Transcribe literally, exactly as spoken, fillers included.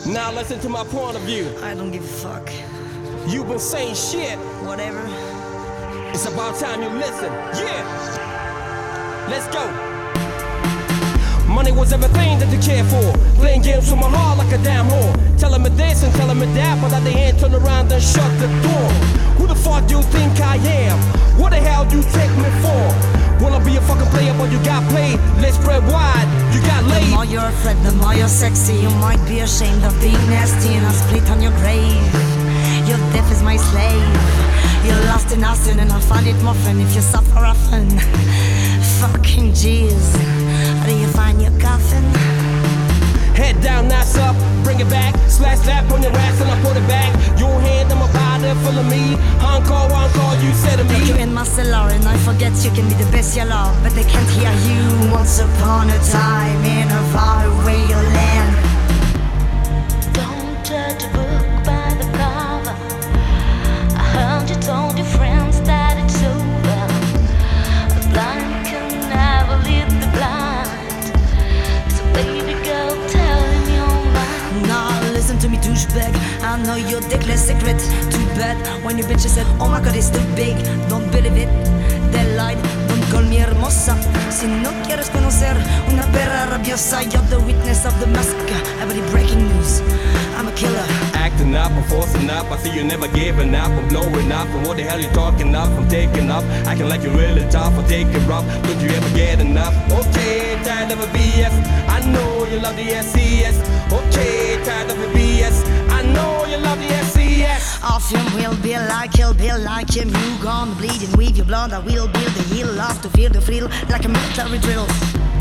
Now listen to my point of view. I don't give a fuck. You've been saying shit. Whatever. It's about time you listen. Yeah. Let's go. Money was everything that you cared for. Playing games with my heart like a damn whore. Telling me this and telling me that, but at the end turn around and shut the door. Who the fuck do you think I am? What the hell do you take me for? Wanna be a fucking player, but you got played. Let's spread wide, you got laid. The more you're afraid, the more you're sexy. You might be ashamed of being nasty, and I'll split on your grave. Your death is my slave. You're lost in sin, and I'll find it more fun if you suffer often. Fucking jeez, how do you find your coffin? Head down, ass up, bring it back. Slash slap on your ass and I put it back. Your hand on my body, full of me. Encore, encore, you said to me. You're in my cellar and I forget you can be the best you love, but they can't hear you. Once upon a time in a faraway land. Don't judge a book by the cover. I heard you told your friends that it's over. The blind can never lead the blind. So baby girl, tell him your mind. Now listen to me, douchebag. I know your dickless secret. Too bad when your bitches said, oh my god, it's too big. Don't believe it, they lied. Don't call me hermosa. Si no quieres conocer una perra rabiosa, you're the witness of the massacre. Everybody breaking news, I'm a killer. Acting up, I'm forcing up. I see you never giving up. I'm blowing up. And what the hell you talking up? I'm taking up. Acting like you're really tough. I'm taking rough. Don't you ever get enough? Okay, tired of a B S. I know you love the S C S. Okay, tired of a B S. I know you love the S C S. Off him will be like he'll be like him. You gonna bleed and weave your blood. I will build the heel off to feel the thrill like a military drill.